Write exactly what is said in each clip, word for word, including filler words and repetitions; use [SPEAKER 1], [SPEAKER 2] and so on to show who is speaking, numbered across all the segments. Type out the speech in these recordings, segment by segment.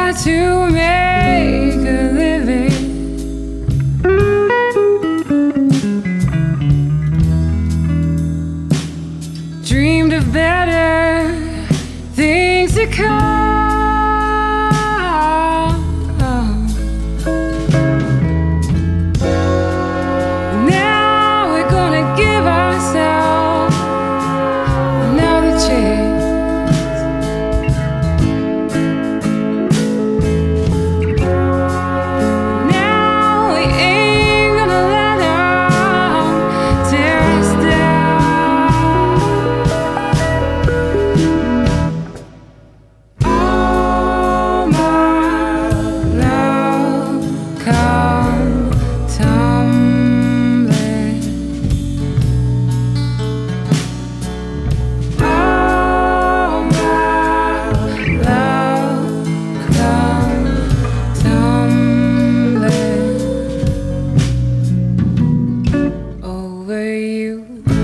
[SPEAKER 1] try to make a living. Dreamed of better things to come. Now we're gonna give ourselves another chance. Now we ain't gonna let them tear us down. All my love come tumbling. All my love come tumbling over you,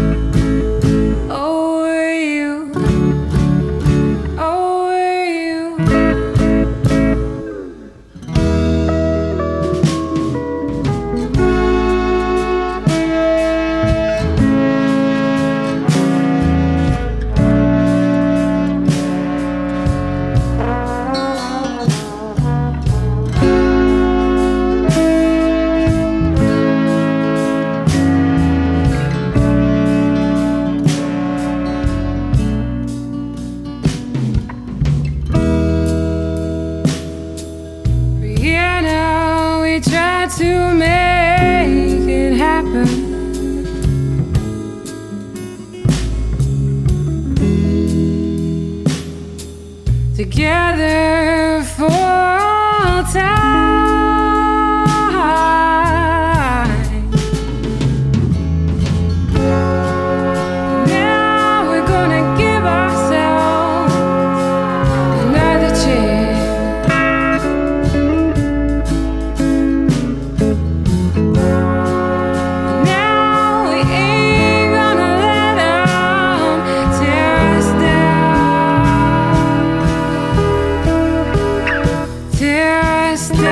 [SPEAKER 1] over you, over you. Yeah, now we try to make it happen. Together for all time. Now we're gonna give ourselves another chance. Now we ain't gonna let them tear us down, tear us down.